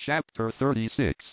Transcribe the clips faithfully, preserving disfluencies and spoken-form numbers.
Chapter thirty-six.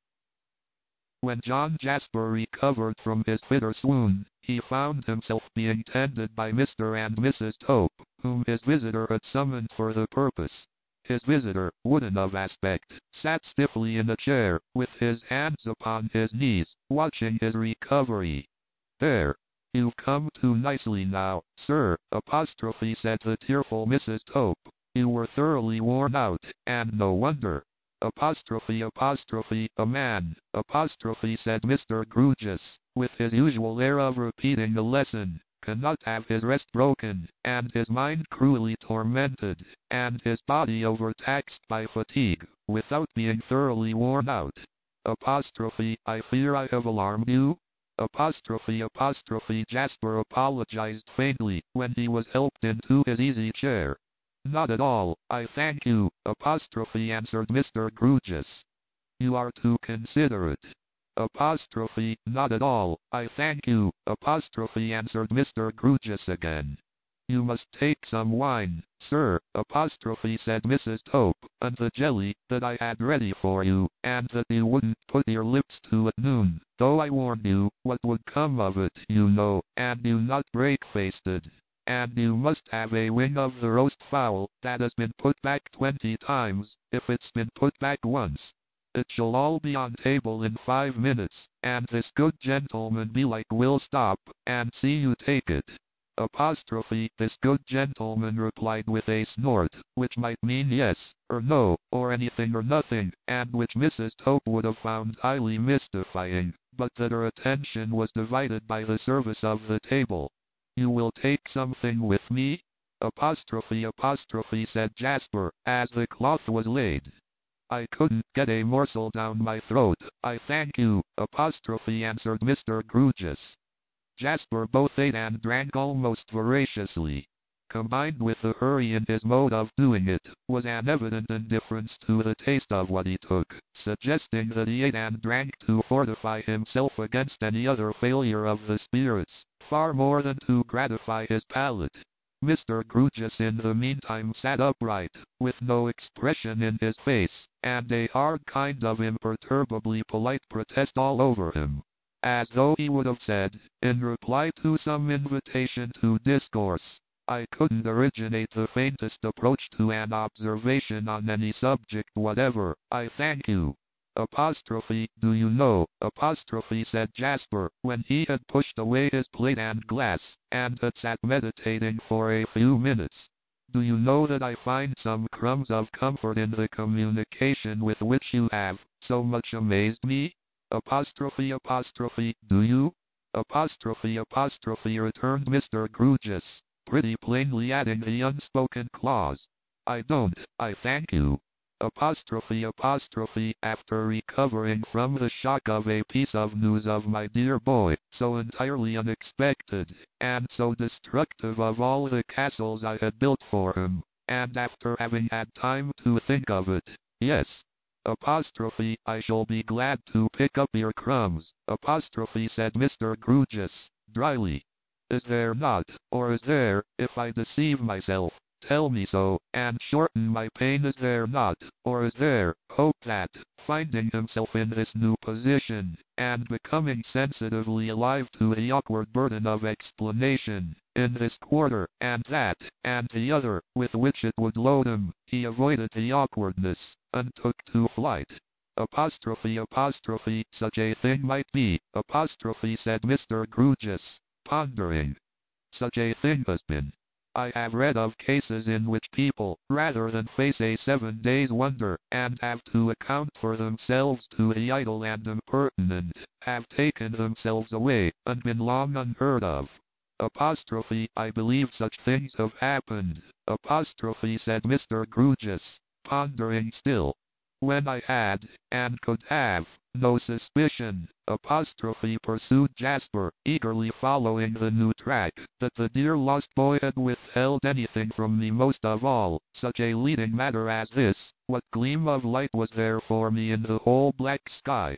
When John Jasper recovered from his fit or swoon, he found himself being tended by Mister and Missus Tope, whom his visitor had summoned for the purpose. His visitor, wooden of aspect, sat stiffly in a chair, with his hands upon his knees, watching his recovery. "There, you've come too nicely now, sir," apostrophe said the tearful Missus Tope. "You were thoroughly worn out, and no wonder." Apostrophe apostrophe a man, apostrophe said Mister Grewgious, with his usual air of repeating the lesson, cannot have his rest broken, and his mind cruelly tormented, and his body overtaxed by fatigue, without being thoroughly worn out. Apostrophe I fear I have alarmed you? Apostrophe apostrophe Jasper apologized faintly, when he was helped into his easy chair. "Not at all, I thank you," apostrophe answered Mister Grewgious. "You are too considerate." Apostrophe not at all, I thank you, apostrophe answered Mister Grewgious again. "You must take some wine, sir," apostrophe said Missus Tope, "and the jelly that I had ready for you, and that you wouldn't put your lips to at noon, though I warned you what would come of it, you know, and you not break-fasted. And you must have a wing of the roast fowl that has been put back twenty times, if it's been put back once. It shall all be on table in five minutes, and this good gentleman belike will stop, and see you take it." Apostrophe this good gentleman replied with a snort, which might mean yes, or no, or anything or nothing, and which Missus Tope would have found highly mystifying, but that her attention was divided by the service of the table. "You will take something with me?" Apostrophe apostrophe said Jasper, as the cloth was laid. "I couldn't get a morsel down my throat, I thank you," apostrophe answered Mister Grewgious. Jasper both ate and drank almost voraciously. Combined with the hurry in his mode of doing it, was an evident indifference to the taste of what he took, suggesting that he ate and drank to fortify himself against any other failure of the spirits, far more than to gratify his palate. Mister Grewgious in the meantime sat upright, with no expression in his face, and a hard kind of imperturbably polite protest all over him, as though he would have said, in reply to some invitation to discourse, "I couldn't originate the faintest approach to an observation on any subject whatever, I thank you." Apostrophe, "Do you know," apostrophe said Jasper, when he had pushed away his plate and glass, and had sat meditating for a few minutes, "do you know that I find some crumbs of comfort in the communication with which you have so much amazed me?" Apostrophe apostrophe, "Do you?" Apostrophe apostrophe returned Mister Grewgious, pretty plainly adding the unspoken clause, "I don't, I thank you." Apostrophe apostrophe after recovering from the shock of a piece of news of my dear boy, so entirely unexpected, and so destructive of all the castles I had built for him, and after having had time to think of it, yes. Apostrophe I shall be glad to pick up your crumbs, apostrophe said Mister Grewgious, dryly. "Is there not, or is there, if I deceive myself? Tell me so, and shorten my pain. Is there not, or is there, hope that, finding himself in this new position, and becoming sensitively alive to the awkward burden of explanation, in this quarter, and that, and the other, with which it would load him, he avoided the awkwardness, and took to flight?" Apostrophe apostrophe such a thing might be, apostrophe said Mister Grewgious, pondering. "Such a thing has been. I have read of cases in which people, rather than face a seven days' wonder, and have to account for themselves to the idle and impertinent, have taken themselves away, and been long unheard of." Apostrophe I believe such things have happened, apostrophe said Mister Grewgious, pondering still. "When I had, and could have, no suspicion," apostrophe pursued Jasper, eagerly following the new track, "that the dear lost boy had withheld anything from me, most of all, such a leading matter as this, what gleam of light was there for me in the whole black sky?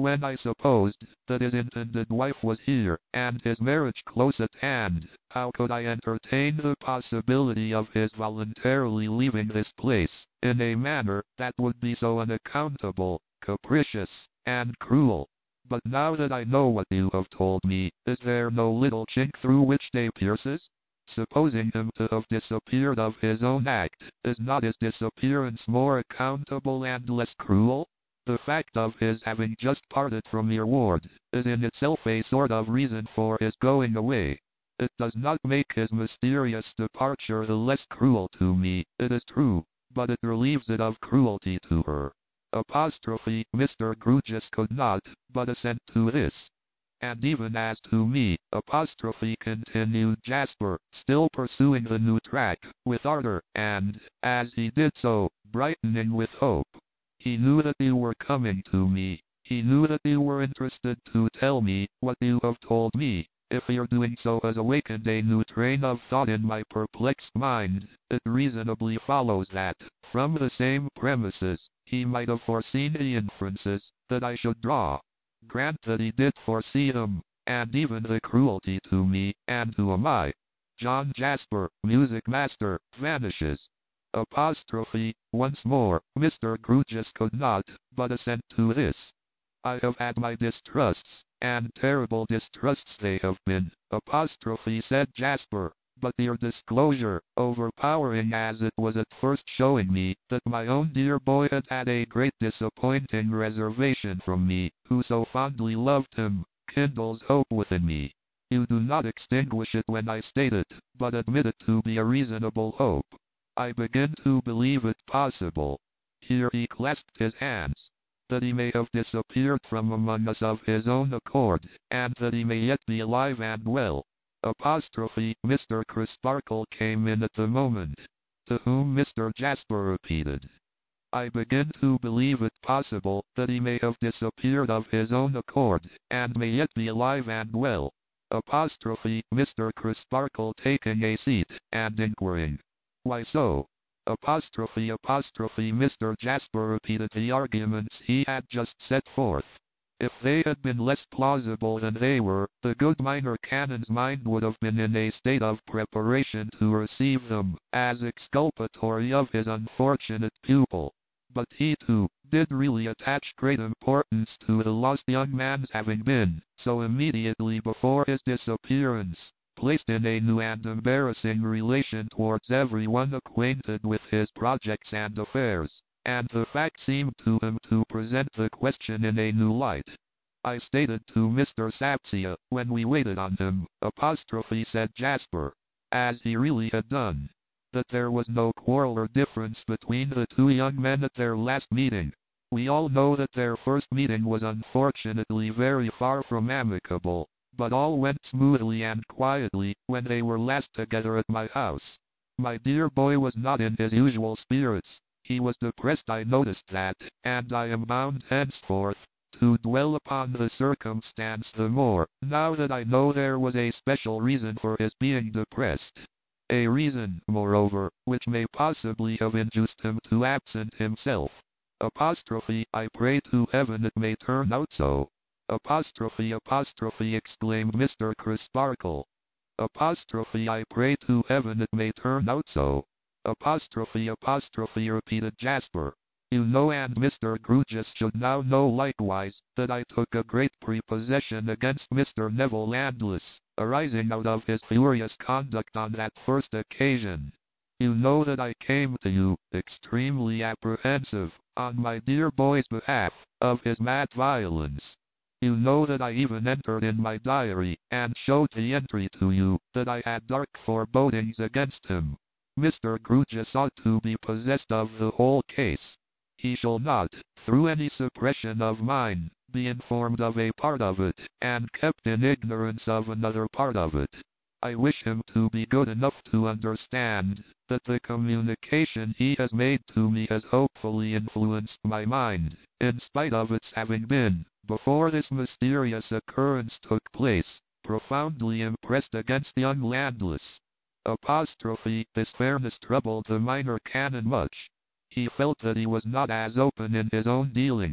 when I supposed that his intended wife was here, and his marriage close at hand, how could I entertain the possibility of his voluntarily leaving this place, in a manner that would be so unaccountable, capricious, and cruel? But now that I know what you have told me, is there no little chink through which day pierces? Supposing him to have disappeared of his own act, is not his disappearance more accountable and less cruel? The fact of his having just parted from your ward, is in itself a sort of reason for his going away. It does not make his mysterious departure the less cruel to me, it is true, but it relieves it of cruelty to her. Apostrophe, Mister Grewgious could not but assent to this. And even as to me, apostrophe, continued Jasper, still pursuing the new track, with ardor, and, as he did so, brightening with hope. He knew that you were coming to me. He knew that you were interested to tell me what you have told me. If your doing so has awakened a new train of thought in my perplexed mind, it reasonably follows that, from the same premises, he might have foreseen the inferences that I should draw. Grant that he did foresee them, and even the cruelty to me, and who am I? John Jasper, music master, vanishes. Apostrophe, once more, Mister Grewgious could not but assent to this. I have had my distrusts, and terrible distrusts they have been, apostrophe, said Jasper, but your disclosure, overpowering as it was at first, showing me that my own dear boy had had a great disappointing reservation from me, who so fondly loved him, kindles hope within me. You do not extinguish it when I state it, but admit it to be a reasonable hope. I begin to believe it possible. Here he clasped his hands. That he may have disappeared from among us of his own accord, and that he may yet be alive and well. Apostrophe, Mister Crisparkle came in at the moment, to whom Mister Jasper repeated, I begin to believe it possible that he may have disappeared of his own accord, and may yet be alive and well. Apostrophe, Mister Crisparkle taking a seat, and inquiring, why so? Apostrophe, apostrophe, Mister Jasper repeated the arguments he had just set forth. If they had been less plausible than they were, the good minor canon's mind would have been in a state of preparation to receive them, as exculpatory of his unfortunate pupil. But he, too, did really attach great importance to the lost young man's having been, so immediately before his disappearance, placed in a new and embarrassing relation towards everyone acquainted with his projects and affairs, and the fact seemed to him to present the question in a new light. I stated to Mister Sapsia, when we waited on him, apostrophe, said Jasper, as he really had done, that there was no quarrel or difference between the two young men at their last meeting. We all know that their first meeting was unfortunately very far from amicable, but all went smoothly and quietly when they were last together at my house. My dear boy was not in his usual spirits. He was depressed, I noticed that, and I am bound henceforth to dwell upon the circumstance the more, now that I know there was a special reason for his being depressed. A reason, moreover, which may possibly have induced him to absent himself. Apostrophe, I pray to heaven it may turn out so. Apostrophe, apostrophe, exclaimed Mister Crisparkle. Apostrophe, I pray to heaven it may turn out so. Apostrophe, apostrophe, repeated Jasper. You know, and Mister Grewgious should now know likewise, that I took a great prepossession against Mister Neville Landless, arising out of his furious conduct on that first occasion. You know that I came to you, extremely apprehensive, on my dear boy's behalf, of his mad violence. You know that I even entered in my diary, and showed the entry to you, that I had dark forebodings against him. Mister Grewgious ought to be possessed of the whole case. He shall not, through any suppression of mine, be informed of a part of it, and kept in ignorance of another part of it. I wish him to be good enough to understand that the communication he has made to me has hopefully influenced my mind, in spite of its having been, before this mysterious occurrence took place, profoundly impressed against young Landless. Apostrophe, this fairness troubled the minor canon much. He felt that he was not as open in his own dealing.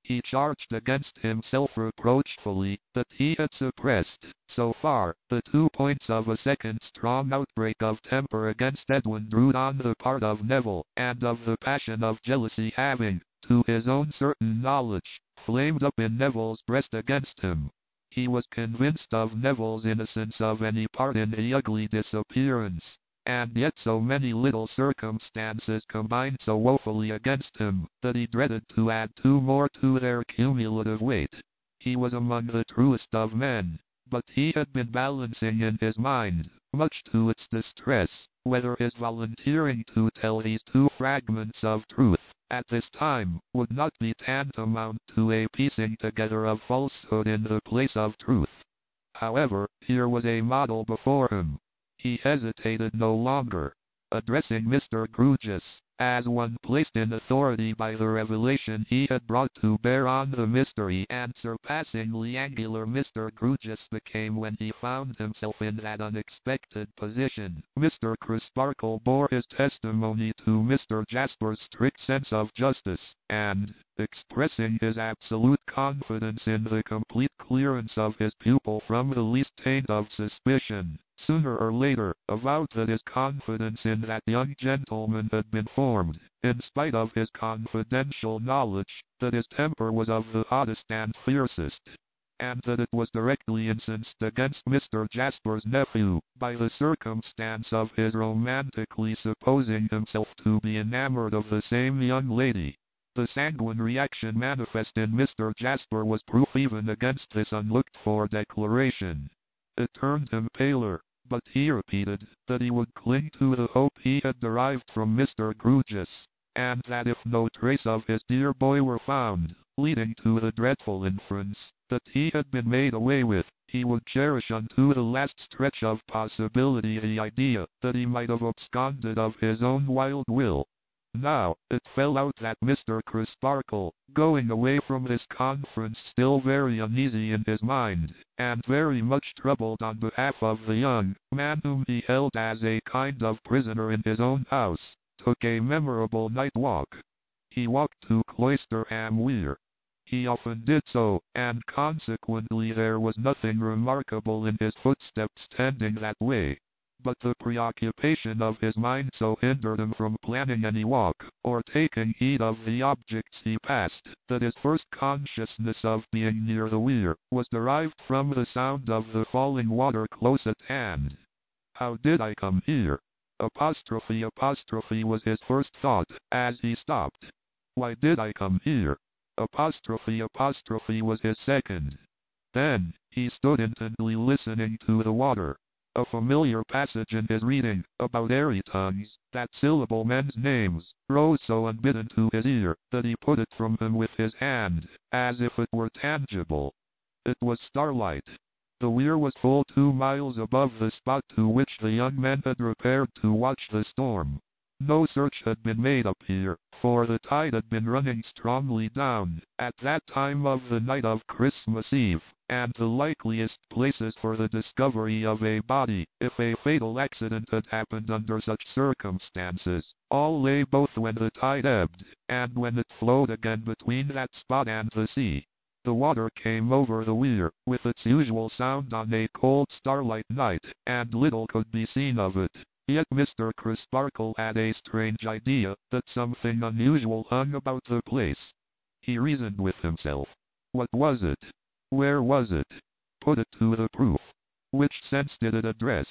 He charged against himself reproachfully that he had suppressed, so far, the two points of a second strong outbreak of temper against Edwin Drood on the part of Neville, and of the passion of jealousy having, to his own certain knowledge, flamed up in Neville's breast against him. He was convinced of Neville's innocence of any part in the ugly disappearance, and yet so many little circumstances combined so woefully against him, that he dreaded to add two more to their cumulative weight. He was among the truest of men, but he had been balancing in his mind, much to its distress, whether his volunteering to tell these two fragments of truth, at this time, would not be tantamount to a piecing together of falsehood in the place of truth. However, here was a model before him. He hesitated no longer. Addressing Mister Grewgious, as one placed in authority by the revelation he had brought to bear on the mystery, and surpassingly angular Mister Grewgious became when he found himself in that unexpected position. Mister Crisparkle bore his testimony to Mister Jasper's strict sense of justice, and, expressing his absolute confidence in the complete clearance of his pupil from the least taint of suspicion, sooner or later, avowed that his confidence in that young gentleman had been formed, in spite of his confidential knowledge, that his temper was of the hottest and fiercest, and that it was directly incensed against Mister Jasper's nephew, by the circumstance of his romantically supposing himself to be enamored of the same young lady. The sanguine reaction manifest in Mister Jasper was proof even against this unlooked-for declaration. It turned him paler, but he repeated that he would cling to the hope he had derived from Mister Grewgious, and that if no trace of his dear boy were found, leading to the dreadful inference that he had been made away with, he would cherish unto the last stretch of possibility the idea that he might have absconded of his own wild will. Now, it fell out that Mister Crisparkle, going away from this conference still very uneasy in his mind, and very much troubled on behalf of the young man whom he held as a kind of prisoner in his own house, took a memorable night walk. He walked to Cloisterham Weir. He often did so, and consequently there was nothing remarkable in his footsteps tending that way. But the preoccupation of his mind so hindered him from planning any walk, or taking heed of the objects he passed, that his first consciousness of being near the weir was derived from the sound of the falling water close at hand. How did I come here? Apostrophe apostrophe was his first thought, as he stopped. Why did I come here? Apostrophe apostrophe was his second. Then, he stood intently listening to the water. A familiar passage in his reading, about airy tongues, that syllable men's names, rose so unbidden to his ear, that he put it from him with his hand, as if it were tangible. It was starlight. The weir was full two miles above the spot to which the young men had repaired to watch the storm. No search had been made up here, for the tide had been running strongly down, at that time of the night of Christmas Eve, and the likeliest places for the discovery of a body, if a fatal accident had happened under such circumstances, all lay both when the tide ebbed, and when it flowed again between that spot and the sea. The water came over the weir, with its usual sound on a cold starlight night, and little could be seen of it. Yet Mister Crisparkle had a strange idea that something unusual hung about the place. He reasoned with himself. What was it? Where was it? Put it to the proof. Which sense did it address?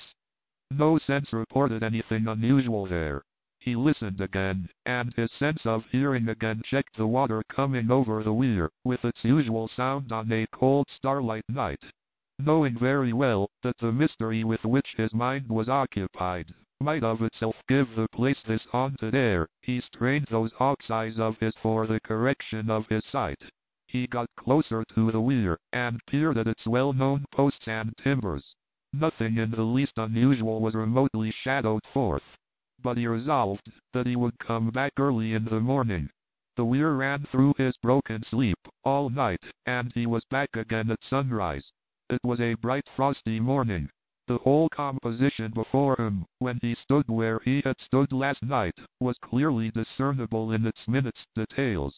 No sense reported anything unusual there. He listened again, and his sense of hearing again checked the water coming over the weir, with its usual sound on a cold starlight night. Knowing very well that the mystery with which his mind was occupied might of itself give the place this haunted air, he strained those hawk's eyes of his for the correction of his sight. He got closer to the weir, and peered at its well-known posts and timbers. Nothing in the least unusual was remotely shadowed forth. But he resolved that he would come back early in the morning. The weir ran through his broken sleep all night, and he was back again at sunrise. It was a bright frosty morning. The whole composition before him, when he stood where he had stood last night, was clearly discernible in its minutest details.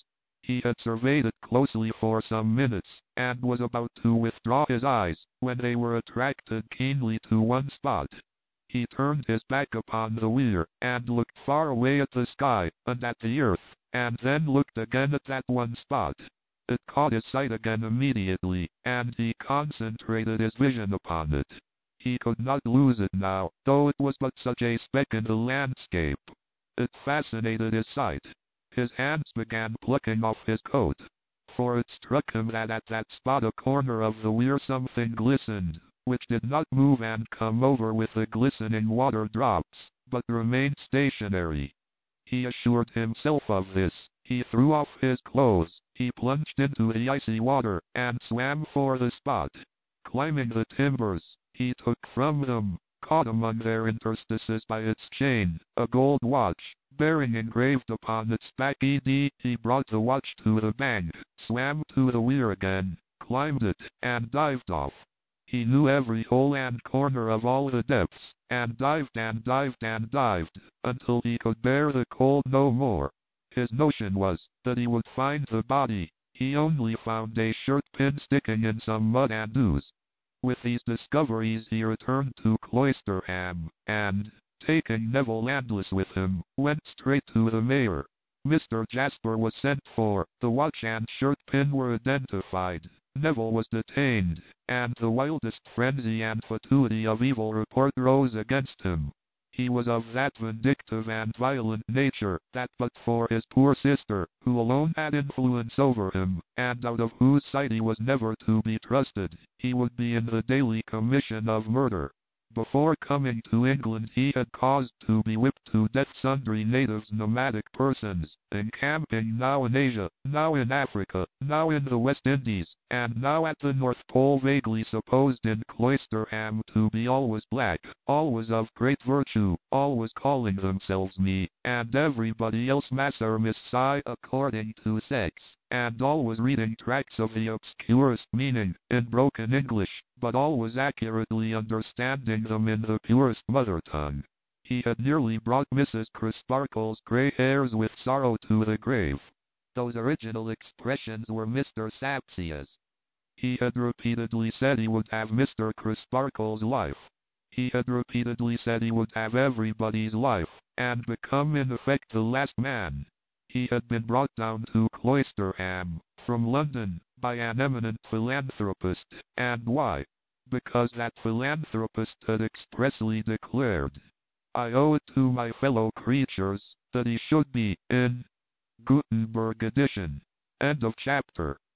He had surveyed it closely for some minutes, and was about to withdraw his eyes, when they were attracted keenly to one spot. He turned his back upon the weir, and looked far away at the sky, and at the earth, and then looked again at that one spot. It caught his sight again immediately, and he concentrated his vision upon it. He could not lose it now, though it was but such a speck in the landscape. It fascinated his sight. His hands began plucking off his coat, for it struck him that at that spot a corner of the weir something glistened, which did not move and come over with the glistening water drops, but remained stationary. He assured himself of this. He threw off his clothes, he plunged into the icy water, and swam for the spot. Climbing the timbers, he took from them, caught among their interstices by its chain, a gold watch, bearing engraved upon its back E D. He brought the watch to the bank, swam to the weir again, climbed it, and dived off. He knew every hole and corner of all the depths, and dived and dived and dived, until he could bear the cold no more. His notion was, that he would find the body. He only found a shirt pin sticking in some mud and ooze. With these discoveries he returned to Cloisterham, and, taking Neville Landless with him, went straight to the mayor. Mister Jasper was sent for, the watch and shirt pin were identified. Neville was detained, and the wildest frenzy and fatuity of evil report rose against him. He was of that vindictive and violent nature, that but for his poor sister, who alone had influence over him, and out of whose sight he was never to be trusted, he would be in the daily commission of murder. Before coming to England he had caused to be whipped to death sundry natives, nomadic persons, encamping now in Asia, now in Africa, now in the West Indies, and now at the North Pole, vaguely supposed in Cloisterham to be always black, always of great virtue, always calling themselves me, and everybody else Master Miss Si according to sex, and always reading tracts of the obscurest meaning, in broken English, but always accurately understanding them in the purest mother tongue. He had nearly brought Missus Crisparkle's grey hairs with sorrow to the grave. Those original expressions were Mister Sapsia's. He had repeatedly said he would have Mister Crisparkle's life. He had repeatedly said he would have everybody's life, and become in effect the last man. He had been brought down to Cloisterham, from London, by an eminent philanthropist, and why? Because that philanthropist had expressly declared, "I owe it to my fellow creatures, that he should be in Gutenberg edition." End of chapter.